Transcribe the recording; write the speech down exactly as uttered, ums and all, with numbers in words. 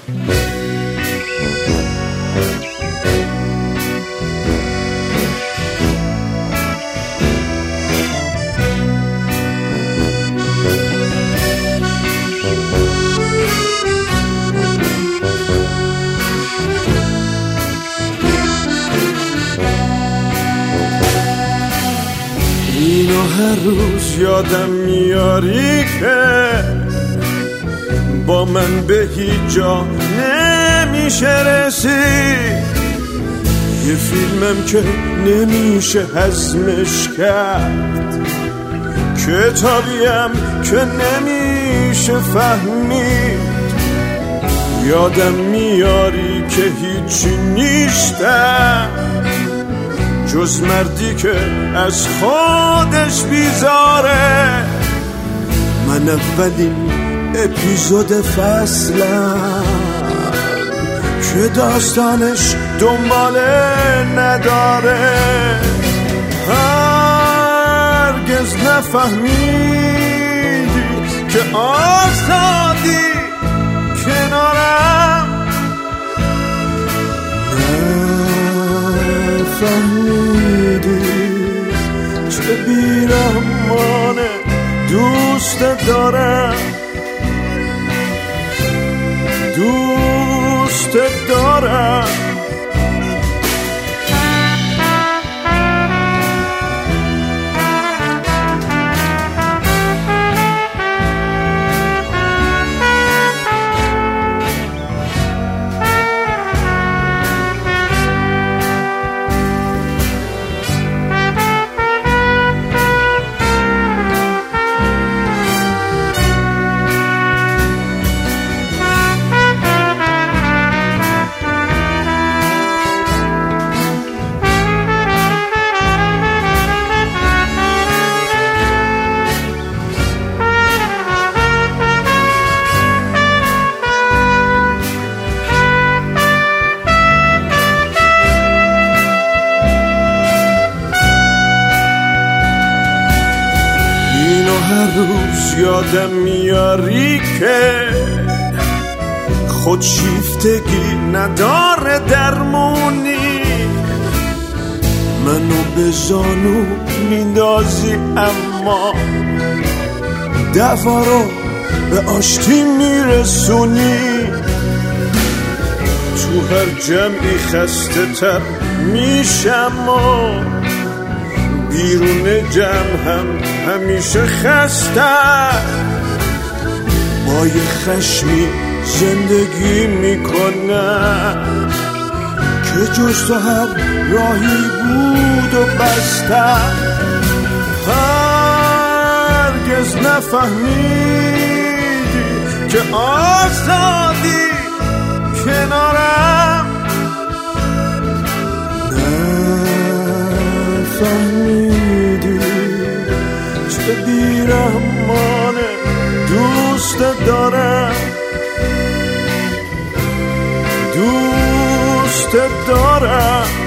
اینو هر روز یادم میاری که با من به هیچ جا نمیشه رسید، یه فیلمم که نمیشه هضمش کرد، کتابیم که نمیشه فهمید. یادم میاری که هیچی نیستم جز مردی که از خودش بیزاره. من اولین اپیزود فصلم که داستانش دنباله نداره. هرگز نفهمیدی که آزادی کنارم، نفهمیدی چه بیرحمانه دوست دارم، دوست دارم. هر روز یادم میاری که خودشیفتگی نداره درمونی، منو به زانو میندازی اما دفعه رو به آشتی میرسونی. تو هر جمعی خسته تر میشم و بیرون جمع هم همیشه خسته، با یه خشمی زندگی میکنم که جز تو هر راهی بود و بسته. هرگز نفهمیدی که آزادی کنارم، نفهمیدی چه بیرحمانه دوست دارم، دوست دارم.